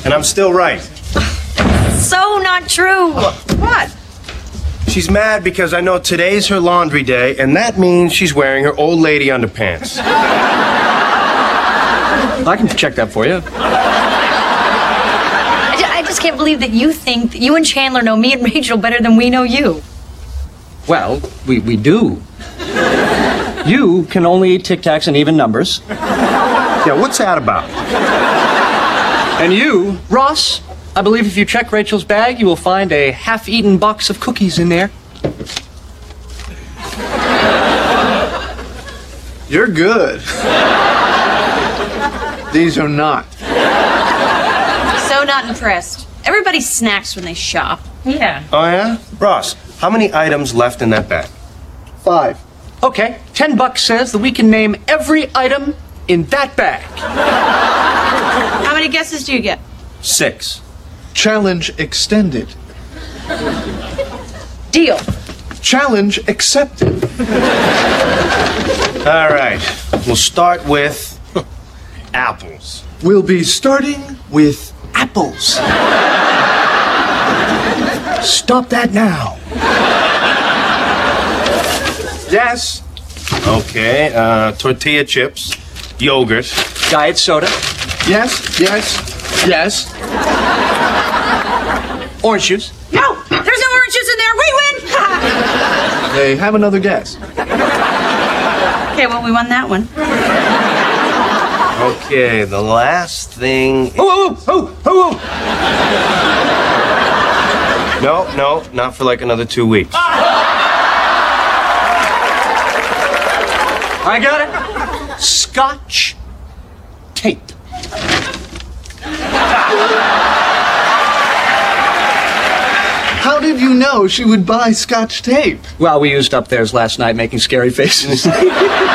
And I'm still right. So not true. What? She's mad because I know today's her laundry day, and that means she's wearing her old lady underpants. I can check that for you. I just can't believe that you think that you and Chandler know me and Rachel better than we know you. Well, we do. You can only eat Tic Tacs and even numbers. Yeah, what's that about? And you, Ross, I believe if you check Rachel's bag, you will find a half-eaten box of cookies in there. You're good. These are not. So not impressed. Everybody snacks when they shop. Yeah. Oh, yeah? Ross, how many items left in that bag? 5. Okay, $10 says that we can name every item in that bag. How many guesses do you get? 6. Challenge extended. Deal. Challenge accepted. All right, we'll start with apples. We'll be starting with apples. Stop that now. Yes. Okay, tortilla chips, yogurt. Diet soda, Yes. Yes. Yes. orange juice. No! There's no orange juice in there! We win! They have another guess. Okay, well, we won that one. Okay, the last thing. Oh. No, not for like another 2 weeks. I got it. Scotch tape. How did you know she would buy Scotch tape? Well, we used up theirs last night making scary faces.